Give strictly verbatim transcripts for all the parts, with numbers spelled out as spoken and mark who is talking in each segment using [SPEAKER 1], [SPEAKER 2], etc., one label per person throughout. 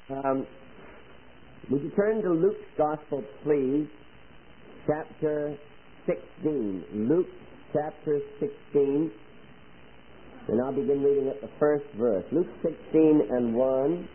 [SPEAKER 1] Um, would you turn to Luke's Gospel, please? Chapter sixteen. Luke chapter sixteen. And I'll begin reading at the first verse. Luke sixteen and one.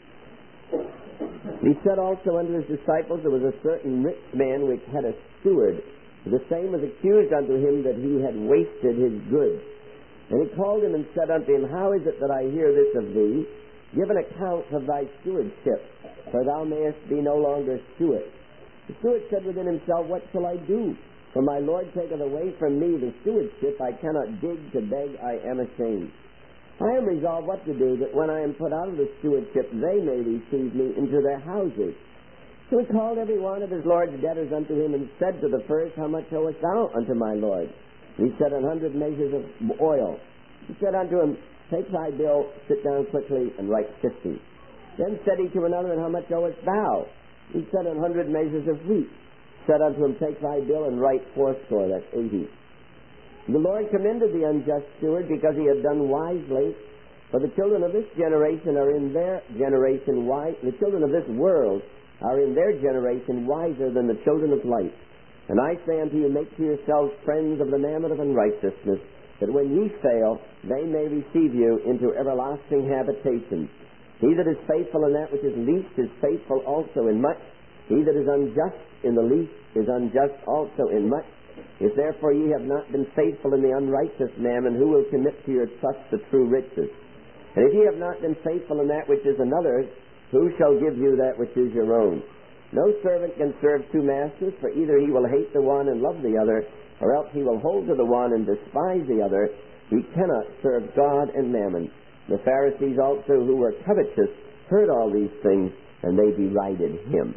[SPEAKER 1] He said also unto his disciples, there was a certain rich man which had a steward. The same was accused unto him that he had wasted his goods. And he called him and said unto him, How is it that I hear this of thee? Give an account of thy stewardship, for thou mayest be no longer steward. The steward said within himself, What shall I do? For my Lord taketh away from me the stewardship. I cannot dig to beg, I am ashamed. I am resolved what to do, that when I am put out of the stewardship, they may receive me into their houses. So he called every one of his Lord's debtors unto him, and said to the first, How much owest thou unto my Lord? And he said, An hundred measures of oil. He said unto him, Take thy bill, sit down quickly, and write fifty. Then said he to another, And how much owest thou? He said, An hundred measures of wheat. Said unto him, Take thy bill, and write fourscore, that's eighty. The Lord commended the unjust steward, because he had done wisely. For the children of this generation are in their generation wise. The children of this world are in their generation wiser than the children of light. And I say unto you, make to yourselves friends of the mammon of unrighteousness, that when ye fail, they may receive you into everlasting habitations. He that is faithful in that which is least is faithful also in much. He that is unjust in the least is unjust also in much. If therefore ye have not been faithful in the unrighteous mammon, who will commit to your trust the true riches? And if ye have not been faithful in that which is another's, who shall give you that which is your own? No servant can serve two masters, for either he will hate the one and love the other, or else he will hold to the one and despise the other. He cannot serve God and mammon. The Pharisees also, who were covetous, heard all these things, and they derided him.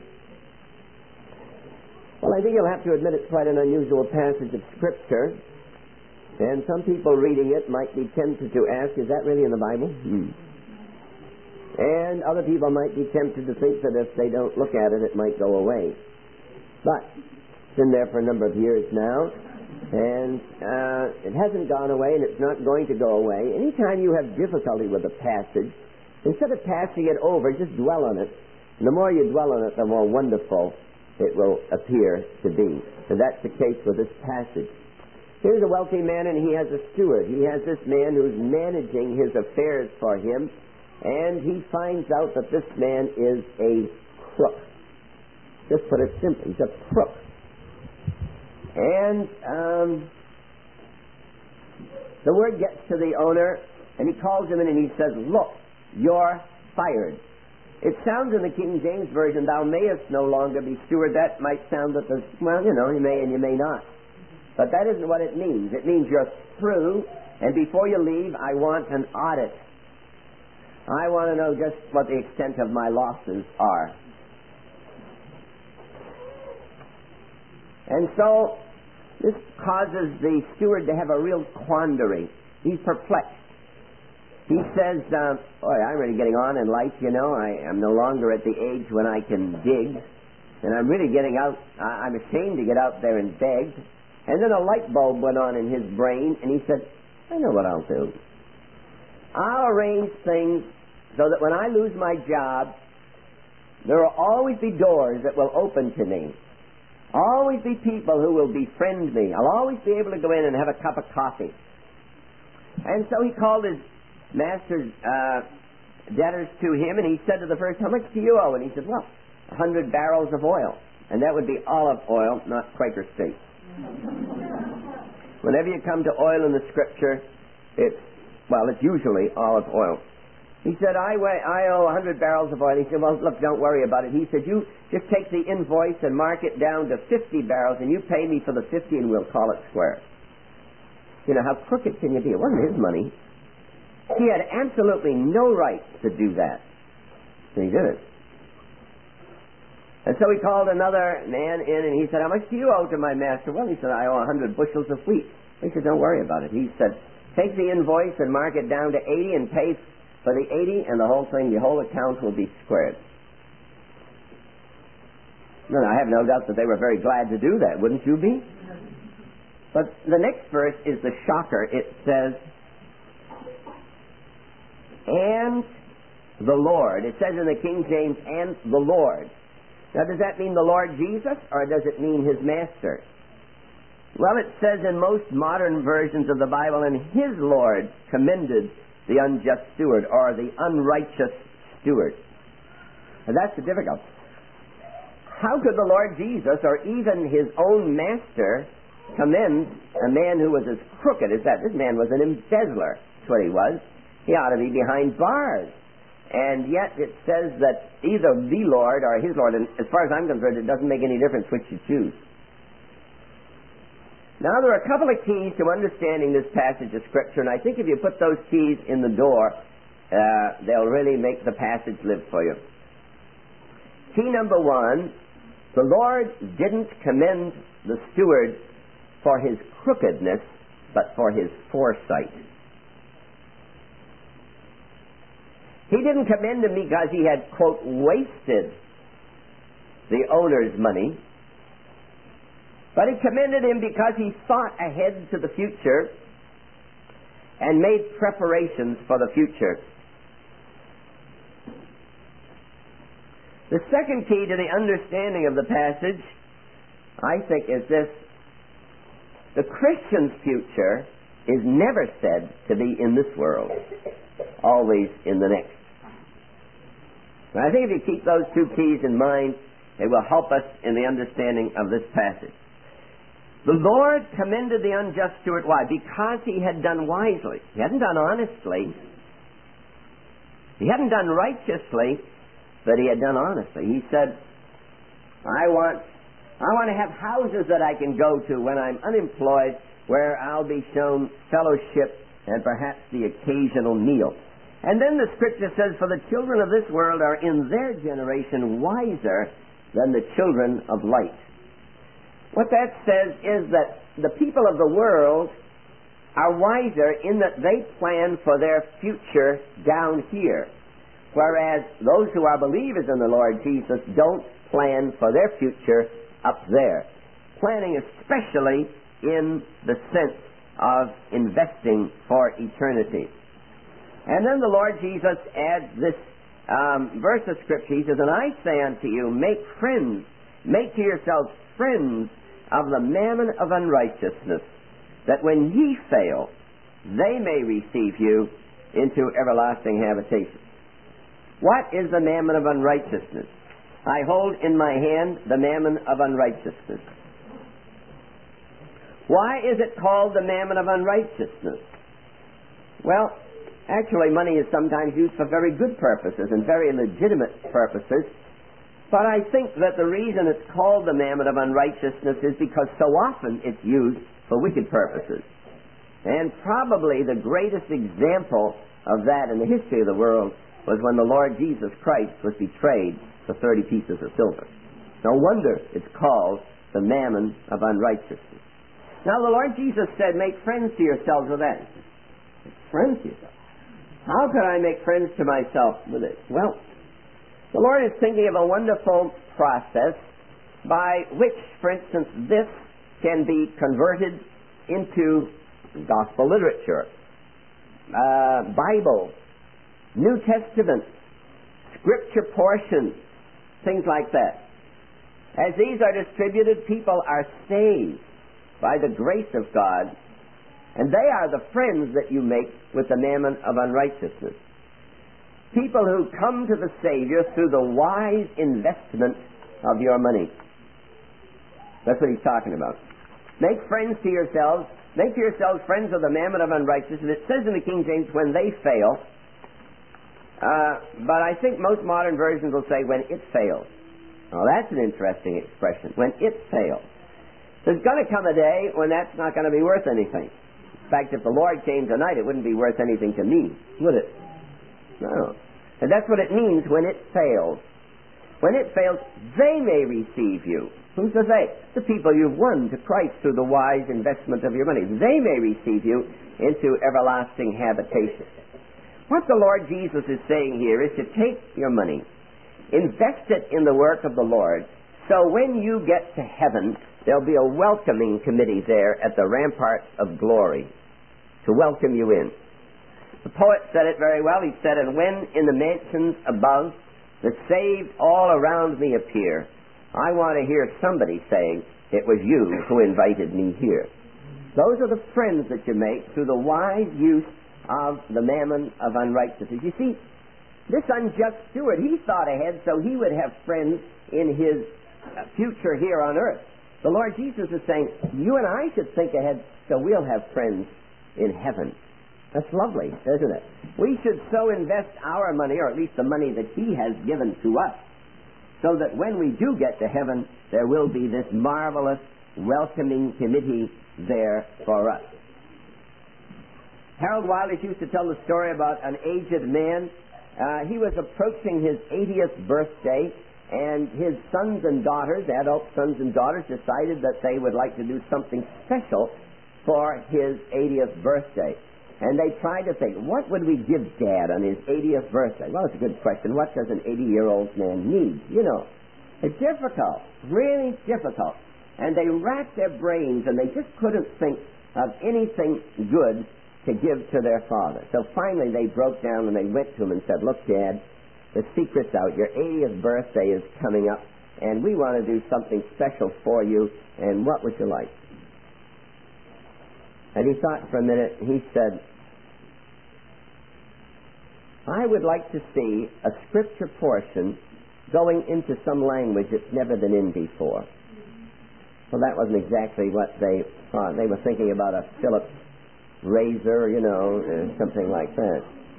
[SPEAKER 1] Well, I think you'll have to admit it's quite an unusual passage of Scripture. And some people reading it might be tempted to ask, is that really in the Bible? Hmm. And other people might be tempted to think that if they don't look at it, it might go away. But it's been there for a number of years now, and uh, it hasn't gone away, and it's not going to go away. Anytime you have difficulty with a passage, instead of passing it over, just dwell on it. And the more you dwell on it, the more wonderful it will appear to be. And that's the case with this passage. Here's a wealthy man, and he has a steward. He has this man who's managing his affairs for him, and he finds out that this man is a crook. Just put it simply, he's a crook. And um, the word gets to the owner, and he calls him in and he says, Look, you're fired. It sounds in the King James Version, Thou mayest no longer be steward. That might sound that there's, well, you know, you may and you may not. But that isn't what it means. It means you're through, and before you leave, I want an audit. I want to know just what the extent of my losses are. And so, this causes the steward to have a real quandary. He's perplexed. He says, um, boy, I'm really getting on in life, you know. I am no longer at the age when I can dig. And I'm really getting out, I'm ashamed to get out there and beg. And then a light bulb went on in his brain, and he said, I know what I'll do. I'll arrange things so that when I lose my job, there will always be doors that will open to me. Always be people who will befriend me. I'll always be able to go in and have a cup of coffee. And so he called his master's uh, debtors to him, and he said to the first, How much do you owe? And he said, Well, a hundred barrels of oil. And that would be olive oil, not Quaker State. Whenever you come to oil in the Scripture, it's, well, it's usually olive oil. He said, I, weigh, I owe a hundred barrels of oil. He said, Well, look, don't worry about it. He said, You just take the invoice and mark it down to fifty barrels, and you pay me for the fifty, and we'll call it square. You know, how crooked can you be? It wasn't his money. He had absolutely no right to do that. And he did it. And so he called another man in, and he said, How much do you owe to my master? Well, he said, I owe a hundred bushels of wheat. He said, Don't worry about it. He said, Take the invoice and mark it down to eighty and pay for the eighty, and the whole thing, the whole account will be squared. No, I have no doubt that they were very glad to do that. Wouldn't you be? But the next verse is the shocker. It says, And the Lord. It says in the King James, and the Lord. Now, does that mean the Lord Jesus, or does it mean his master? Well, it says in most modern versions of the Bible, and his Lord commended the unjust steward, or the unrighteous steward. And that's the difficulty. How could the Lord Jesus, or even his own master, commend a man who was as crooked as that? This man was an embezzler. That's what he was. He ought to be behind bars. And yet it says that either the Lord or his Lord, and as far as I'm concerned, it doesn't make any difference which you choose. Now, there are a couple of keys to understanding this passage of Scripture, and I think if you put those keys in the door, uh, they'll really make the passage live for you. Key number one, the Lord didn't commend the steward for his crookedness, but for his foresight. He didn't commend him because he had, quote, wasted the owner's money, but he commended him because he thought ahead to the future and made preparations for the future. The second key to the understanding of the passage, I think, is this. The Christian's future is never said to be in this world, always in the next. And I think if you keep those two keys in mind, it will help us in the understanding of this passage. The Lord commended the unjust steward. Why? Because he had done wisely. He hadn't done honestly. He hadn't done righteously, but he had done honestly. He said, I want, I want to have houses that I can go to when I'm unemployed, where I'll be shown fellowship and perhaps the occasional meal. And then the Scripture says, for the children of this world are in their generation wiser than the children of light. What that says is that the people of the world are wiser in that they plan for their future down here, whereas those who are believers in the Lord Jesus don't plan for their future up there, planning especially in the sense of investing for eternity. And then the Lord Jesus adds this um, verse of Scripture. He says, and I say unto you, make friends, make to yourselves friends of the mammon of unrighteousness, that when ye fail, they may receive you into everlasting habitation. What is the mammon of unrighteousness? I hold in my hand the mammon of unrighteousness. Why is it called the mammon of unrighteousness? Well, actually, money is sometimes used for very good purposes and very legitimate purposes. But I think that the reason it's called the mammon of unrighteousness is because so often it's used for wicked purposes. And probably the greatest example of that in the history of the world was when the Lord Jesus Christ was betrayed for thirty pieces of silver. No wonder it's called the mammon of unrighteousness. Now, the Lord Jesus said, make friends to yourselves with that. Friends to yourselves. How could I make friends to myself with it? Well, the Lord is thinking of a wonderful process by which, for instance, this can be converted into gospel literature, uh, Bible, New Testament, Scripture portions, things like that. As these are distributed, people are saved by the grace of God, and they are the friends that you make with the mammon of unrighteousness. People who come to the Savior through the wise investment of your money. That's what he's talking about. Make friends to yourselves. Make to yourselves friends of the mammon of unrighteousness. It says in the King James, when they fail. Uh, but I think most modern versions will say, when it fails. Now, that's an interesting expression. When it fails. There's going to come a day when that's not going to be worth anything. In fact, if the Lord came tonight, it wouldn't be worth anything to me, would it? No. And that's what it means when it fails. When it fails, they may receive you. Who's the they? The people you've won to Christ through the wise investment of your money. They may receive you into everlasting habitation. What the Lord Jesus is saying here is to take your money, invest it in the work of the Lord, so when you get to heaven, there'll be a welcoming committee there at the ramparts of glory to welcome you in. The poet said it very well. He said, and when in the mansions above the saved all around me appear, I want to hear somebody saying, it was you who invited me here. Those are the friends that you make through the wise use of the mammon of unrighteousness. You see, this unjust steward, he thought ahead so he would have friends in his future here on earth. The Lord Jesus is saying, you and I should think ahead so we'll have friends in heaven. That's lovely, isn't it? We should so invest our money, or at least the money that He has given to us, so that when we do get to heaven, there will be this marvelous, welcoming committee there for us. Harold Wilders used to tell the story about an aged man. Uh, he was approaching his eightieth birthday, and his sons and daughters, adult sons and daughters, decided that they would like to do something special for his eightieth birthday. And they tried to think, what would we give Dad on his eightieth birthday? Well, it's a good question. What does an eighty-year-old man need? You know, it's difficult, really difficult. And they racked their brains, and they just couldn't think of anything good to give to their father. So finally they broke down and they went to him and said, look, Dad, the secret's out. Your eightieth birthday is coming up, and we want to do something special for you, and what would you like? And he thought for a minute. He said, I would like to see a scripture portion going into some language it's never been in before. Well, that wasn't exactly what they thought. They were thinking about a Phillips razor, you know, uh, something like that.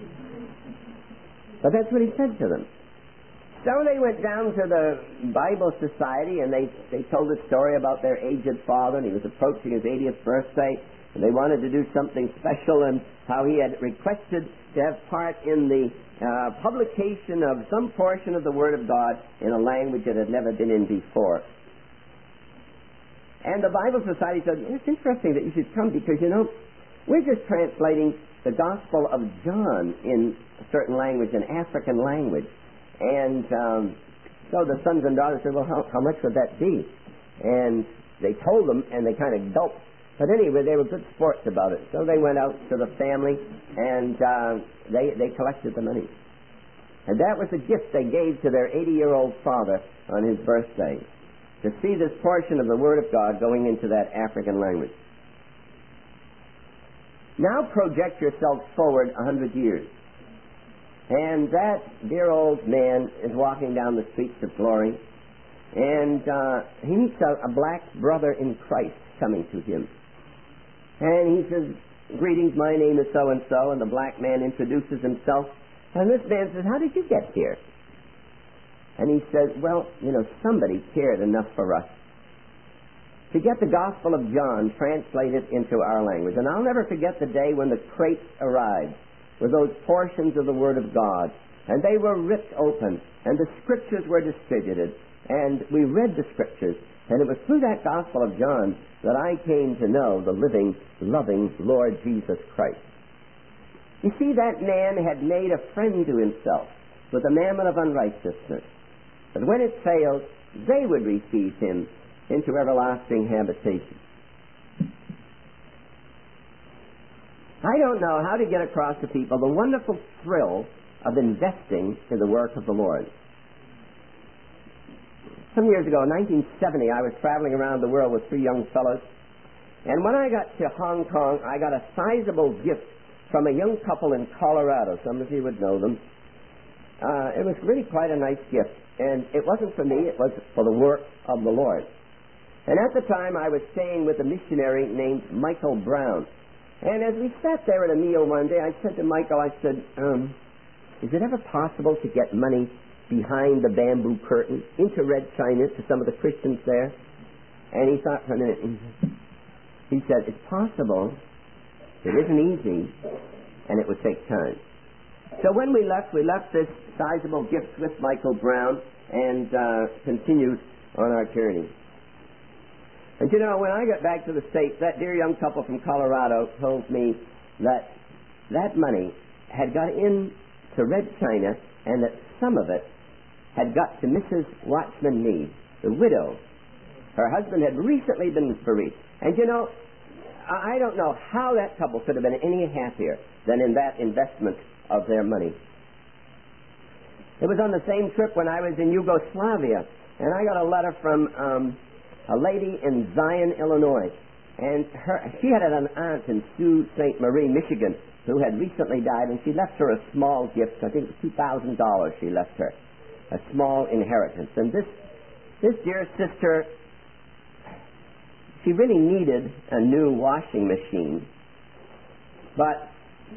[SPEAKER 1] But that's what he said to them. So they went down to the Bible Society, and they, they told a story about their aged father, and he was approaching his eightieth birthday. And they wanted to do something special, and how he had requested to have part in the uh, publication of some portion of the Word of God in a language that had never been in before. And the Bible Society said, it's interesting that you should come because, you know, we're just translating the Gospel of John in a certain language, an African language. And um, so the sons and daughters said, well, how, how much would that be? And they told them, and they kind of gulped. But anyway, they were good sports about it. So they went out to the family, and uh, they, they collected the money. And that was the gift they gave to their eighty-year-old father on his birthday, to see this portion of the Word of God going into that African language. Now project yourself forward a hundred years. And that dear old man is walking down the streets of glory, and uh, he meets a, a black brother in Christ coming to him. And he says, greetings, my name is so-and-so, and the black man introduces himself. And this man says, how did you get here? And he says, well, you know, somebody cared enough for us to get the Gospel of John translated into our language. And I'll never forget the day when the crates arrived with those portions of the Word of God. And they were ripped open, and the Scriptures were distributed. And we read the Scriptures. And it was through that Gospel of John that I came to know the living, loving Lord Jesus Christ. You see, that man had made a friend to himself with the mammon of unrighteousness. But when it failed, they would receive him into everlasting habitation. I don't know how to get across to people the wonderful thrill of investing in the work of the Lord. Some years ago, in nineteen seventy, I was traveling around the world with three young fellows. And when I got to Hong Kong, I got a sizable gift from a young couple in Colorado. Some of you would know them. Uh, it was really quite a nice gift. And it wasn't for me, it was for the work of the Lord. And at the time, I was staying with a missionary named Michael Brown. And as we sat there at a meal one day, I said to Michael, I said, um, is it ever possible to get money behind the bamboo curtain into Red China to some of the Christians there? And he thought for a minute. He said, it's possible. It isn't easy, and it would take time. So when we left, we left this sizable gift with Michael Brown and uh, continued on our journey. And you know, when I got back to the States, that dear young couple from Colorado told me that that money had got into Red China, and that some of it had got to Missus Watchman Nee, the widow. Her husband had recently been bereaved. And you know, I don't know how that couple could have been any happier than in that investment of their money. It was on the same trip when I was in Yugoslavia, and I got a letter from um, a lady in Zion, Illinois. And her, she had an aunt in Sault Ste. Marie, Michigan, who had recently died, and she left her a small gift. I think it was two thousand dollars she left her, a small inheritance. And this, this dear sister, she really needed a new washing machine. But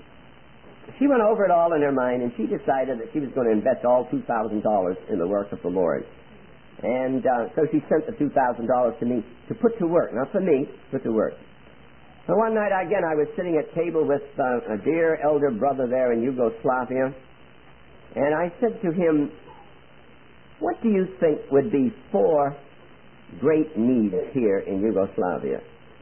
[SPEAKER 1] she went over it all in her mind, and she decided that she was going to invest all two thousand dollars in the work of the Lord. And uh, so she sent the two thousand dollars to me to put to work. Not for me, put to work. So one night, again, I was sitting at table with uh, a dear elder brother there in Yugoslavia. And I said to him, what do you think would be four great needs here in Yugoslavia?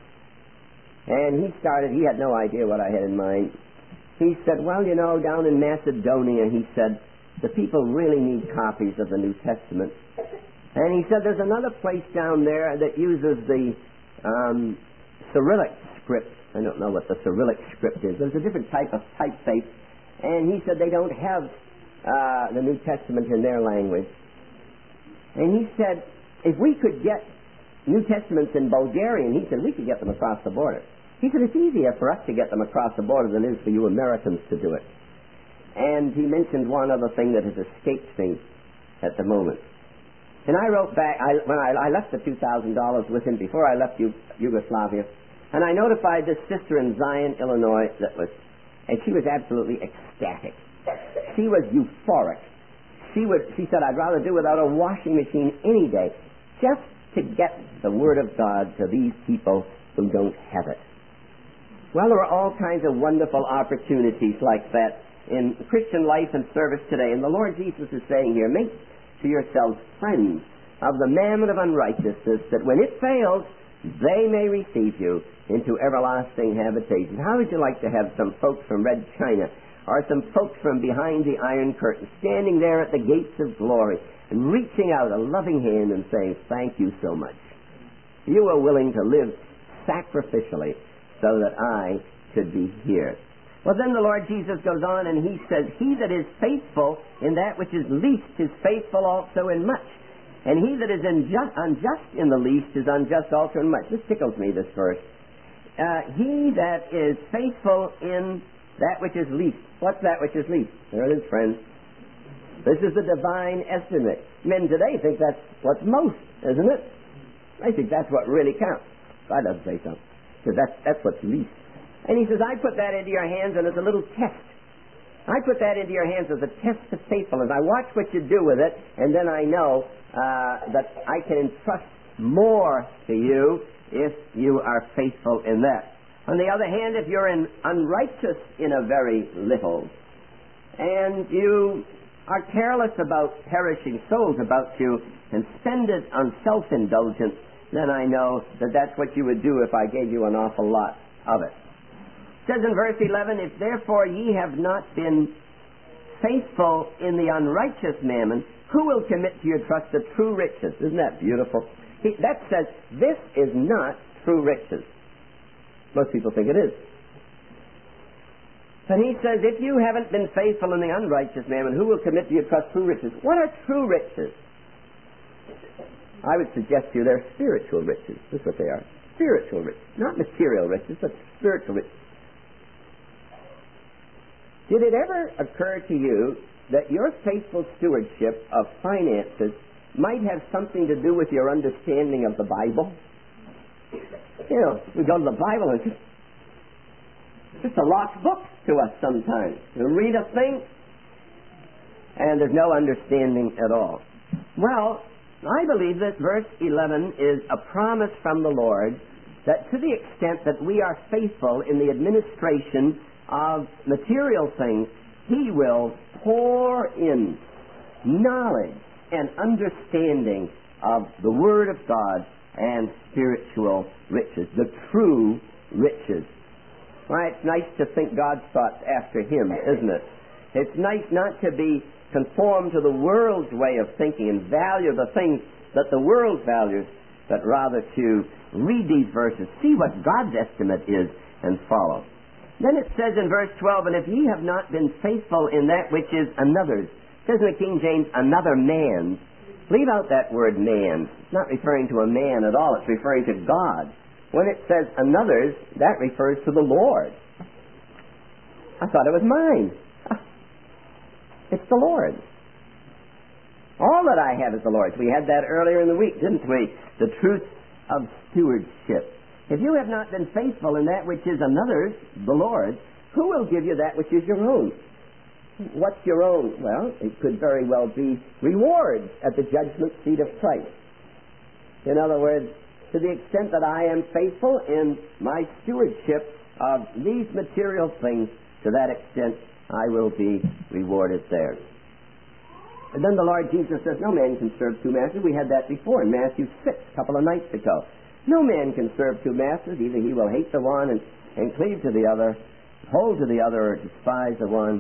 [SPEAKER 1] And he started, he had no idea what I had in mind. He said, well, you know, down in Macedonia, he said, the people really need copies of the New Testament. And he said there's another place down there that uses the um, Cyrillic script. I don't know what the Cyrillic script is. There's a different type of typeface. And he said they don't have uh, the New Testament in their language. And he said, if we could get New Testaments in Bulgarian, he said we could get them across the border. He said it's easier for us to get them across the border than it is for you Americans to do it. And he mentioned one other thing that has escaped me at the moment. And I wrote back, I, when I, I left the two thousand dollars with him before I left U, Yugoslavia, and I notified this sister in Zion, Illinois, that was, and she was absolutely ecstatic. She was euphoric. She would, she said, I'd rather do without a washing machine any day, just to get the Word of God to these people who don't have it. Well, there are all kinds of wonderful opportunities like that in Christian life and service today. And the Lord Jesus is saying here, make to yourselves friends of the mammon of unrighteousness, that when it fails, they may receive you into everlasting habitation. How would you like to have some folks from Red China, or some folks from behind the Iron Curtain, standing there at the gates of glory and reaching out a loving hand and saying, thank you so much. You are willing to live sacrificially so that I could be here. Well, then the Lord Jesus goes on and he says, he that is faithful in that which is least is faithful also in much. And he that is unjust, unjust in the least is unjust also in much. This tickles me, this verse. Uh, he that is faithful in that which is least. What's that which is least? There it is, friends. This is the divine estimate. Men today think that's what's most, isn't it? I think that's what really counts. God doesn't say so. Because that's, that's what's least. And he says, I put that into your hands and as a little test. I put that into your hands as a test of faithfulness. I watch what you do with it, and then I know uh, that I can entrust more to you if you are faithful in that. On the other hand, if you're in unrighteous in a very little, and you are careless about perishing souls about you, and spend it on self-indulgence, then I know that that's what you would do if I gave you an awful lot of it. It says in verse eleven, if therefore ye have not been faithful in the unrighteous mammon, who will commit to your trust the true riches? Isn't that beautiful? He, that says, this is not true riches. Most people think it is. And he says, if you haven't been faithful in the unrighteous mammon, who will commit to your trust true riches? What are true riches? I would suggest to you they're spiritual riches. That's what they are. Spiritual riches. Not material riches, but spiritual riches. Did it ever occur to you that your faithful stewardship of finances might have something to do with your understanding of the Bible? You know, we go to the Bible and it's just a locked book to us sometimes. You read a thing and there's no understanding at all. Well, I believe that verse eleven is a promise from the Lord that to the extent that we are faithful in the administration of material things, He will pour in knowledge and understanding of the Word of God and spiritual riches, the true riches. Right? It's nice to think God's thoughts after Him, isn't it? It's nice not to be conformed to the world's way of thinking and value the things that the world values, but rather to read these verses, see what God's estimate is, and follow. Then it says in verse twelve, and if ye have not been faithful in that which is another's, it says in the King James, another man's. Leave out that word man. It's not referring to a man at all. It's referring to God. When it says another's, that refers to the Lord. I thought it was mine. It's the Lord's. All that I have is the Lord's. We had that earlier in the week, didn't we? The truth of stewardship. If you have not been faithful in that which is another's, the Lord's, who will give you that which is your own? What's your own? Well, it could very well be rewards at the judgment seat of Christ. In other words, to the extent that I am faithful in my stewardship of these material things, to that extent I will be rewarded there. And then the Lord Jesus says, no man can serve two masters. We had that before in Matthew six, a couple of nights ago. No man can serve two masters. Either he will hate the one and, and cleave to the other, hold to the other, or despise the one.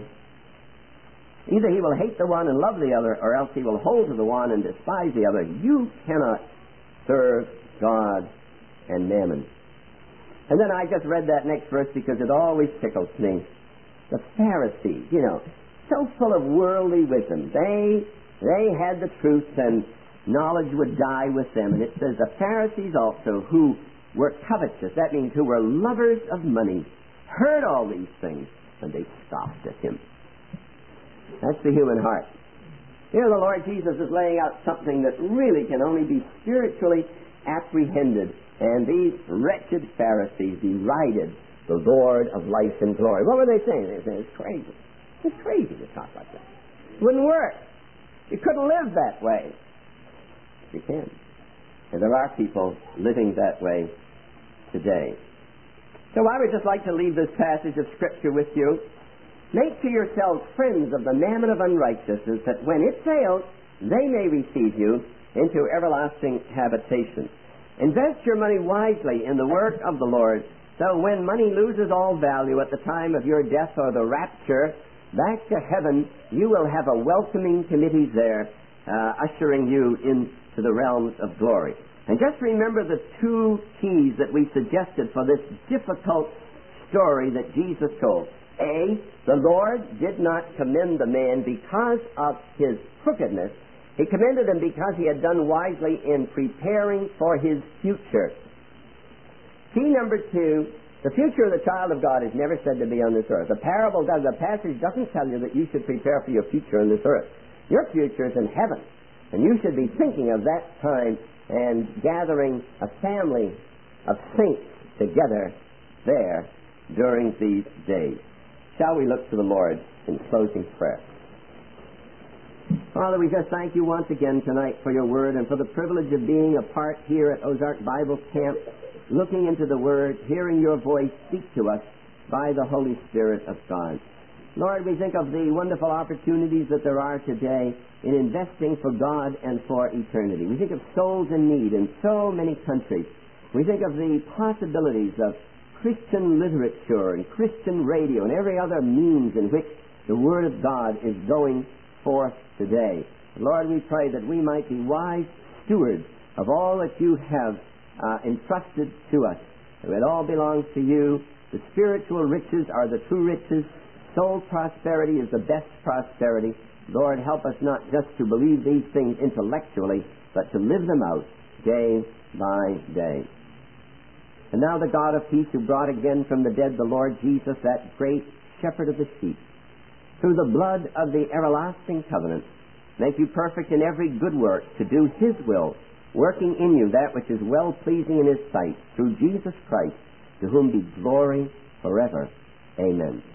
[SPEAKER 1] Either he will hate the one and love the other, or else he will hold to the one and despise the other. You cannot serve God and mammon. And then I just read that next verse because it always tickles me. The Pharisees, you know, so full of worldly wisdom. They, they had the truth, and knowledge would die with them. And it says the Pharisees also, who were covetous, that means who were lovers of money, heard all these things, and they scoffed at him. That's the human heart. Here the Lord Jesus is laying out something that really can only be spiritually apprehended. And these wretched Pharisees derided the Lord of life and glory. What were they saying? They were saying, it's crazy. It's crazy to talk like that. It wouldn't work. You couldn't live that way. You can. And there are people living that way today. So I would just like to leave this passage of Scripture with you. Make to yourselves friends of the mammon of unrighteousness, that when it fails, they may receive you into everlasting habitation. Invest your money wisely in the work of the Lord, so when money loses all value at the time of your death or the rapture, back to heaven, you will have a welcoming committee there, uh, ushering you into the realms of glory. And just remember the two keys that we suggested for this difficult story that Jesus told. A, the Lord did not commend the man because of his crookedness. He commended him because he had done wisely in preparing for his future. Key number two, the future of the child of God is never said to be on this earth. The parable does, the passage doesn't tell you that you should prepare for your future on this earth. Your future is in heaven. And you should be thinking of that time and gathering a family of saints together there during these days. Shall we look to the Lord in closing prayer? Father, we just thank you once again tonight for your word and for the privilege of being a part here at Ozark Bible Camp, looking into the word, hearing your voice speak to us by the Holy Spirit of God. Lord, we think of the wonderful opportunities that there are today in investing for God and for eternity. We think of souls in need in so many countries. We think of the possibilities of Christian literature and Christian radio and every other means in which the Word of God is going forth today. Lord, we pray that we might be wise stewards of all that you have uh, entrusted to us. It all belongs to you. The spiritual riches are the true riches. Soul prosperity is the best prosperity. Lord, help us not just to believe these things intellectually, but to live them out day by day. And now the God of peace, who brought again from the dead the Lord Jesus, that great shepherd of the sheep, through the blood of the everlasting covenant, make you perfect in every good work to do his will, working in you that which is well-pleasing in his sight, through Jesus Christ, to whom be glory forever. Amen.